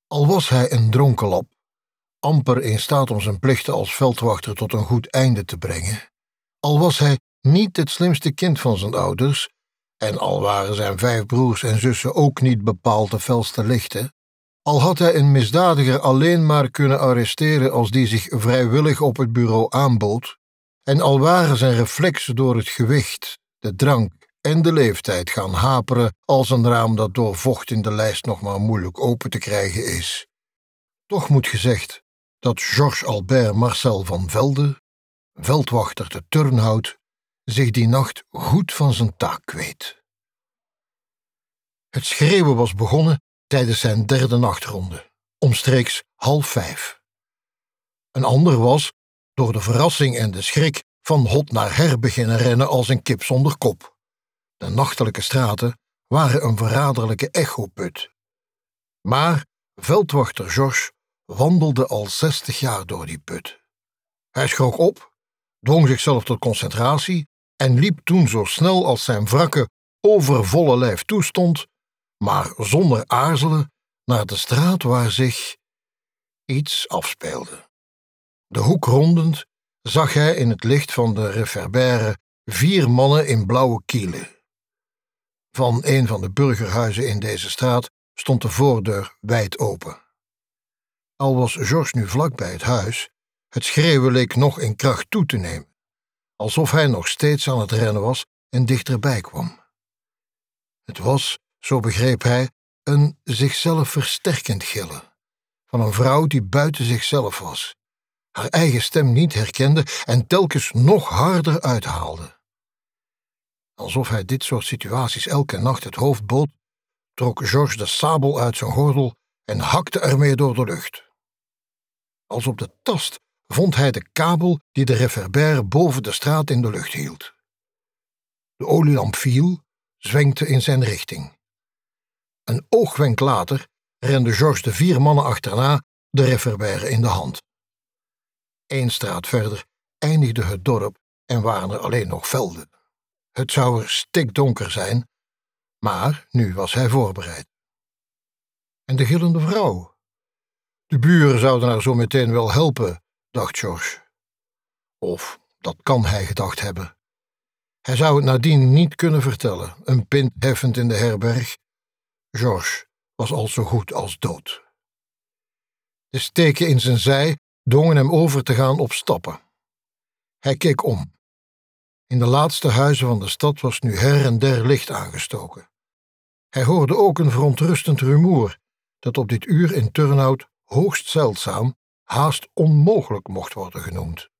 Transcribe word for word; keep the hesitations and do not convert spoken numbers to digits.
Al was hij een dronkenlap, amper in staat om zijn plichten als veldwachter tot een goed einde te brengen, al was hij niet het slimste kind van zijn ouders, en al waren zijn vijf broers en zussen ook niet bepaald de felste lichten, al had hij een misdadiger alleen maar kunnen arresteren als die zich vrijwillig op het bureau aanbood, en al waren zijn reflexen door het gewicht, de drank en de leeftijd gaan haperen als een raam dat door vocht in de lijst nog maar moeilijk open te krijgen is. Toch moet gezegd dat Georges Albert Marcel van Velde, veldwachter te Turnhout, zich die nacht goed van zijn taak kweet. Het schreeuwen was begonnen tijdens zijn derde nachtronde, omstreeks half vijf. Een ander was, door de verrassing en de schrik, van hot naar her beginnen rennen als een kip zonder kop. De nachtelijke straten waren een verraderlijke echoput. Maar veldwachter Georges wandelde al zestig jaar door die put. Hij schrok op, dwong zichzelf tot concentratie en liep toen zo snel als zijn wrakke, overvolle lijf toestond, maar zonder aarzelen, naar de straat waar zich iets afspeelde. De hoek rondend zag hij in het licht van de reverbère vier mannen in blauwe kielen. Van een van de burgerhuizen in deze straat stond de voordeur wijd open. Al was Georges nu vlak bij het huis, het schreeuwen leek nog in kracht toe te nemen, alsof hij nog steeds aan het rennen was en dichterbij kwam. Het was, zo begreep hij, een zichzelf versterkend gillen, van een vrouw die buiten zichzelf was, haar eigen stem niet herkende en telkens nog harder uithaalde. Alsof hij dit soort situaties elke nacht het hoofd bood, trok Georges de sabel uit zijn gordel en hakte ermee door de lucht. Als op de tast vond hij de kabel die de reverbère boven de straat in de lucht hield. De olielamp viel, zwenkte in zijn richting. Een oogwenk later rende Georges de vier mannen achterna, de reverbère in de hand. Eén straat verder eindigde het dorp en waren er alleen nog velden. Het zou er stikdonker zijn, maar nu was hij voorbereid. En de gillende vrouw? De buren zouden haar zo meteen wel helpen, dacht Georges. Of dat kan hij gedacht hebben. Hij zou het nadien niet kunnen vertellen, een pint heffend in de herberg. Georges was al zo goed als dood. De steken in zijn zij dwongen hem over te gaan op stappen. Hij keek om. In de laatste huizen van de stad was nu her en der licht aangestoken. Hij hoorde ook een verontrustend rumoer, dat op dit uur in Turnhout hoogst zeldzaam, haast onmogelijk mocht worden genoemd.